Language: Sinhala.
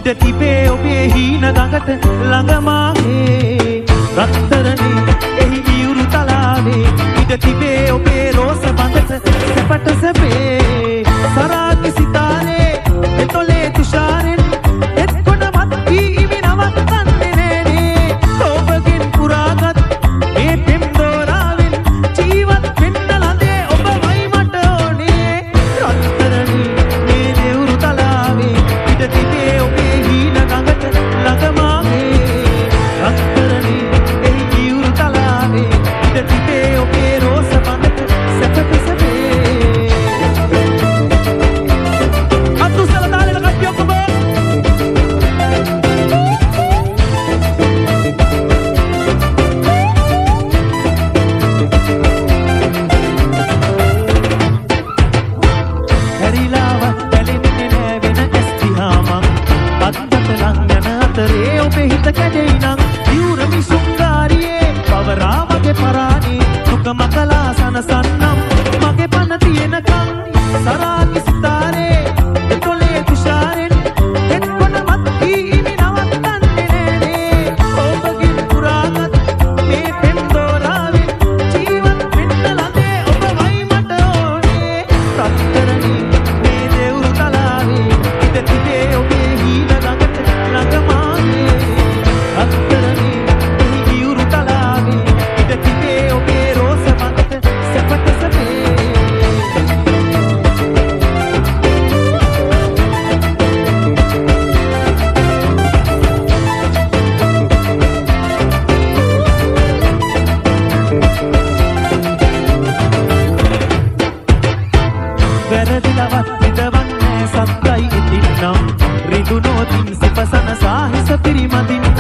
ඉඩ තිබේ ඔබේ හීන ගඟට ළඟමාගේ රත්තරනේ එහි වියුරු තලාවේ ඉඩ තිබේ ඔබේ රෝස බඳට සැපට සැපේ සරාගි සිතානේ එතොලේ තුෂාරෙන් එත්කොට මත් වී නවත්තන්නේ නෑනේ ඔබගෙන් පුරාගත් මේ පෙම් දෝරාවෙන් ජීවත් වෙන්න ලඳේ ඔබ වයි මට ඕනේ රත්තරනේ මේ දෙවුරු තලාවේ ඉඩ තිබේ ඔබේ හීන ගඟට ළඟමාගේ රත්තරනේ එහි වියුරු තලාවේ ඉඩ තිබේ ඔබේ රෝස බඳට සැපට සැපේ අතුසල දාලෙන කට්ටිය ඔක්කොම හැරිලාවත් බැලෙන්නේ නෑ වෙන ඇස් දිහාමක් අත්තට ලං යන අතරේ ඔබේ හිත කැඩෙයි නම් දියුරමි සුංගාරියේ පවරා මගේ පරාණේ දුක මකලා සනසන්නම් මගේ පන තියෙනකම් සරාගි සිතාරේ එතොලේ තුෂාරෙන් එත්කොට මත් වී නවත්තන්නේ නෑනේ ඔබගෙන් පුරාගත් මේ පෙම් දෝරාවෙන් ජීවත් වෙන්න ලඳේ ඔබ වයි මට ඕනේ රත්තරනේ මේ දෙවුරු තලාවේ ඉඩ තිබේ ඔබේ හීන ගඟට ළඟමාගේ රත්තරනේ එහි වියුරු තලාවේ ඉඩ තිබේ ඔබේ රෝස බඳට සැපට සැපේ වැරදිලවත් විදවන්නේ සත්තයි ඉතින්නම් රිදුනෝතින් සිපසන සාහිස පිරිමදින්